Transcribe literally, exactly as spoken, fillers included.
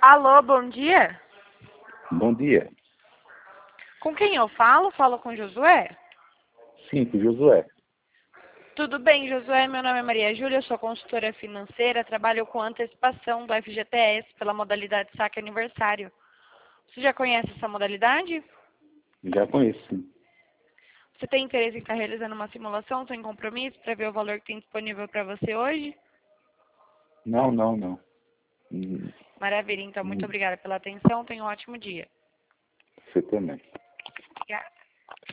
Alô, bom dia? Bom dia. Com quem eu falo? Falo com Josué? Sim, com Josué. Tudo bem, Josué? Meu nome é Maria Júlia, sou consultora financeira, trabalho com antecipação do F G T S pela modalidade saque aniversário. Você já conhece essa modalidade? Já conheço, sim. Você tem interesse em estar realizando uma simulação sem compromisso para ver o valor que tem disponível para você hoje? Não, não, não. Hum, Maravilha, então muito hum, obrigada pela atenção, tenha um ótimo dia. Você também. Obrigada.